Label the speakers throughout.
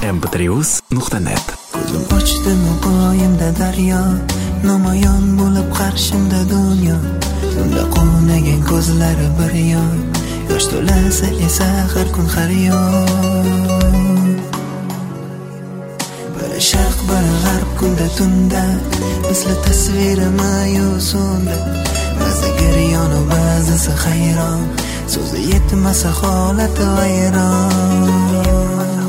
Speaker 1: mp3uz.net.
Speaker 2: Ko'zim ochdim poyimda daryo, namoyon bo'lib qarshimda dunyo. Unda qo'nagan ko'zlari bir yon, yosh to'lasa esa har kun har yon. Bir sharq bir g'arb kunda tunda, misli tasviri ma'yusunda. Ba'zi giryonu ba'zisi hayron, so'zi yetmasa holati vayron.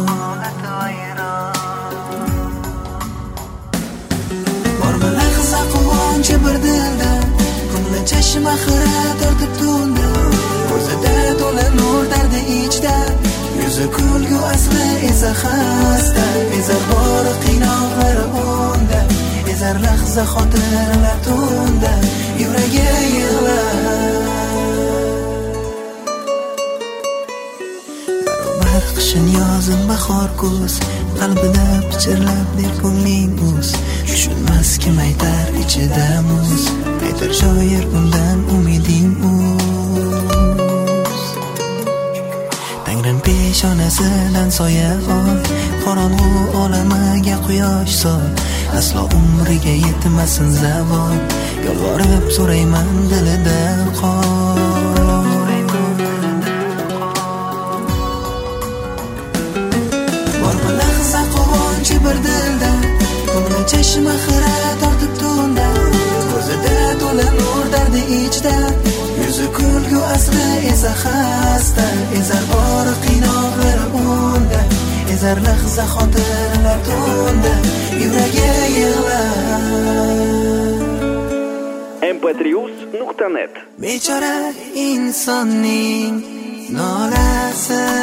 Speaker 2: Bormi lahza quvonchi bir dilda, ko'ngli chashma xira tortib tunda. Ko'zida to'la nur dardi ichda, yuzi kulgu asli esa xasta. Ezar bor qiynoqlar unda, ezar lahza xotirlar tunda. Yuragi yig'lar barobar qishin yozim bahor kuz, qalbida pichirlab der ko'ngling o'z. Tushunmas kim aytar ichida muz, aytar shoir undan umiding o'z. Tangrim peshonasidan soya ol, qorong'u olamiga quyosh sol. Aslo umriga yetmasin zavol, yolvorib so'rayman dilida qol. Bormi lahza quvonchi bir dilda, ko'ngli chashma xira tortib tunda. Ko'zida to'la nur dardi ichda, yuzi kulgu asli esa xasta. Ezar bor qiynoqlar unda, ezar lahza xotirlar tunda. Yuragi yig'lar
Speaker 1: mp3uz.net.
Speaker 2: Bechora insonning nolasi